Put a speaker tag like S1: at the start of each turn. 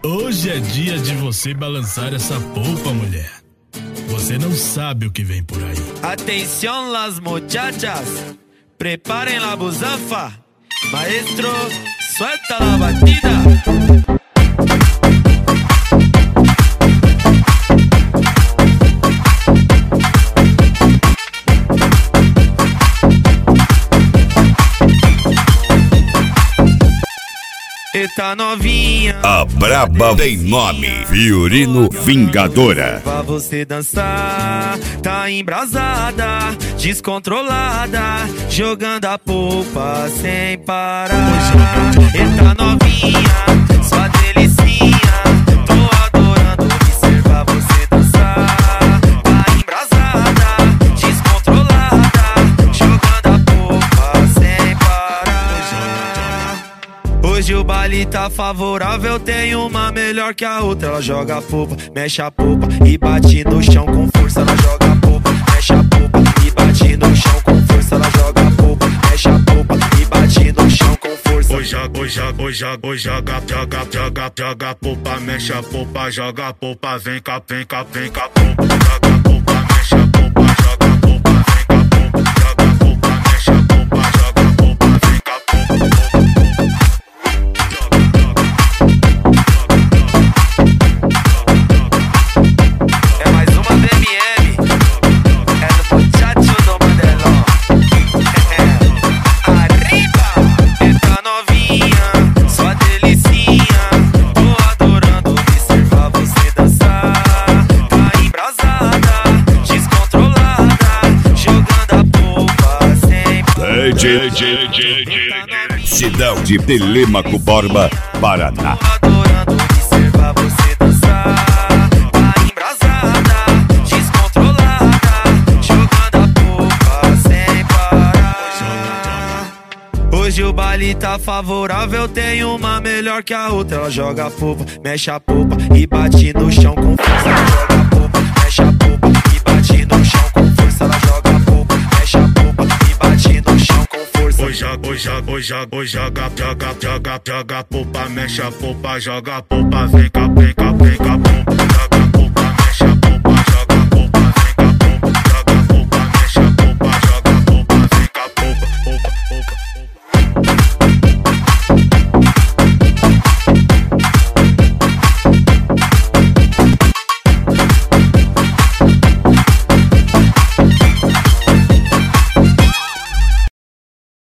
S1: Hoje é dia de você balançar essa polpa, mulher. Você não sabe o que vem por aí.
S2: Atención las muchachas, preparen la busanfa. Maestro, suelta la batida. Tá novinha,
S3: a braba tem nome, Fiorino Vingadora.
S2: Pra você dançar, tá embrasada, descontrolada, jogando a polpa sem parar. E tá novinha, sua delicinha, tô adorando observar você dançar. Tá embrasada, descontrolada, jogando a polpa sem parar. Hoje o baile tá favorável, tem uma melhor que a outra. Ela joga a polpa, mexe a polpa e bate no chão com força. Ela joga a polpa, mexe a polpa e bate no chão com força. Ela joga a polpa, mexe a polpa e bate no chão com força.
S4: Joga a polpa, mexe a polpa, joga a polpa, vem cá, polpa, joga a polpa, mexe a polpa, joga a polpa, vem cá, polpa, joga a polpa, mexe a polpa, joga a polpa, vem cá, polpa.
S3: Cidade de Telêmaco Borba, Paraná.
S2: Adorando observar você dançar. Tá embrasada, descontrolada, jogando a polpa sem parar. Hoje o baile tá favorável, tem uma melhor que a outra. Ela joga a polpa, mexe a polpa e bate no chão com força. Ela joga a polpa, mexe a polpa e bate no chão com força. Ela joga a polpa, mexe a polpa e bate no chão com força.
S4: Joga a polpa, mexe a polpa, joga a polpa, vem cá,